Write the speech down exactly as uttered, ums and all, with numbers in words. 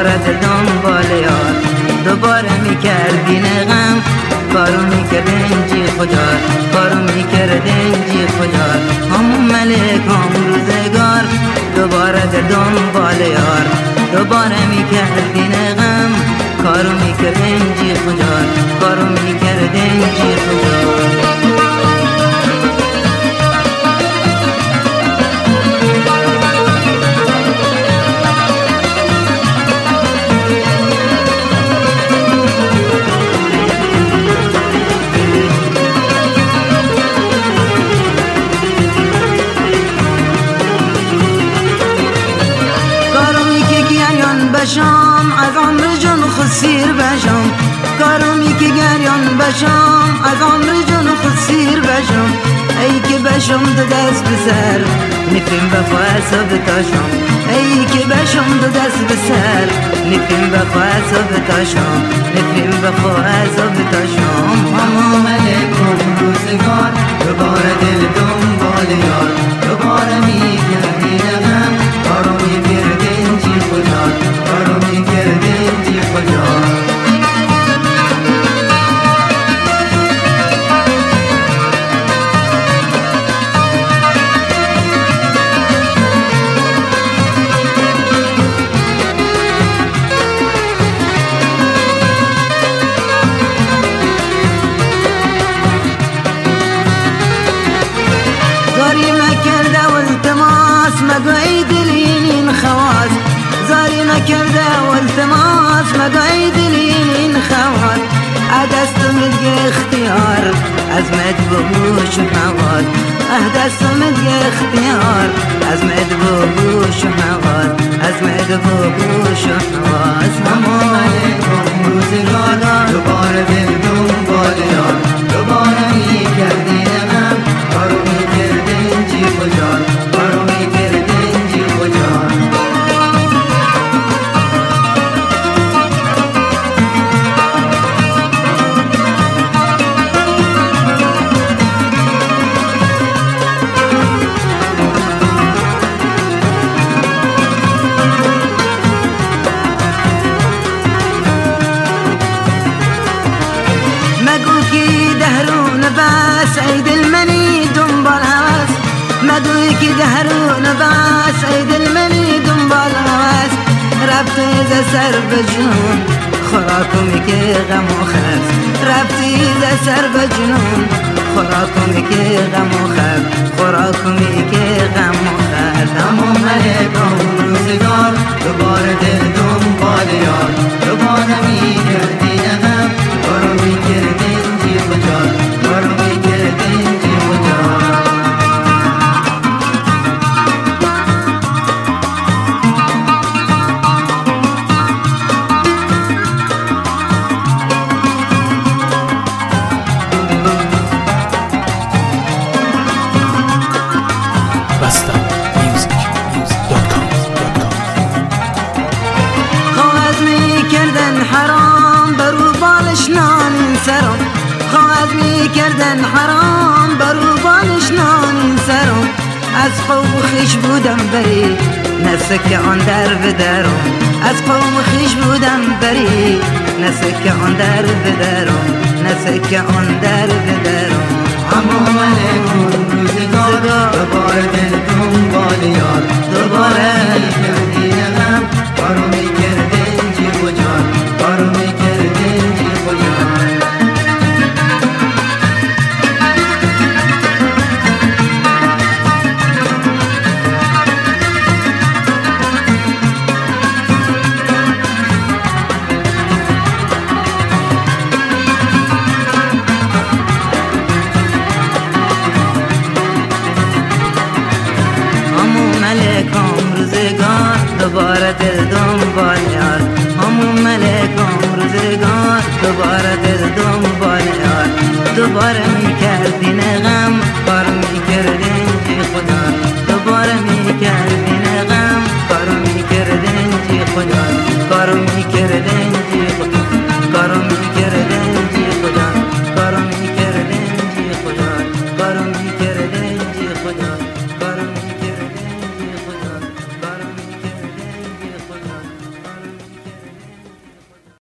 دوباره دل دنبال یار. دوباره میکردین غم کارو میکردین جی خدا، کارو میکردین جی خدا. همون ملک هم روزگار دوباره دل دنبال یار. دوباره میکردین غم کارو میکردین جی خدا، کارو میکردین جی خدا. بشم از عمر جون خود سیر بشم، کارمی که گریان بشم از عمر جون خود سیر بشم. ای که بشم دو دست بسر نفیم بخوا حساب تاشم، ای که بشم دو دست بسر نفیم بخوا حساب تاشم، نفیم بخوا حساب تاشم. همون ملکم روزگار دوباره دل دنبال یار. دوباره میگردین غم کارو میکردین جی خدا، کارو میکردین جی خدا. زاری مکرده و التماس مگو ای دلین خواست، زاری نکرده و التماس مگو ای دلین خواست. عدست مدگه اختیار از مدبوش و حواد، عدست مدگه اختیار از مدبوش و حواد، از مدبوش و حواد. همون ملکم روزگار دوباره دل دنبال یار. دوباره میکردین غم کارو میکردین جی خدا، کارو میکردین جی خدا. بس ای دل منی دنبال هوس، مگوی که دهرون بس ای دل منی دنبال هوس. رفتی ز سر به جنون خوراکمی که غم و خس، رفتی ز سر به جنون خوراکمی که غم و خس، خوراکمی که غم و خس. همون ملکم روزگار دوباره دل دنبال یار. دوباره میکردین غم کارو میکردین جی خدا، کارو میکردین جی خدا. خواهد میکردن حرام برو بالش نان سرم، خواهد میکردن حرام برو بالش نان سرم. از قوم خیش بودم بری نسک آن در بدرم، از قوم خیش بودم بری نسک آن در بدرم، نسک آن در بدرم. همون ملکم روزگار دوباره دل دنبال یار. دوباره میکردین غم کارو میکردین جی خدا، کارو میکردین جی خدا. دوباره دل دنبال یار. همون ملکم روزگار دوباره دل دنبال یار. دوباره میکردین غم کارو میکردین جی خدا، دوباره میکردین غم کارو میکردین جی خدا، کارو میکردین جی خدا، کارو میکردین جی خدا، کارو میکردین جی خدا، کارو میکردین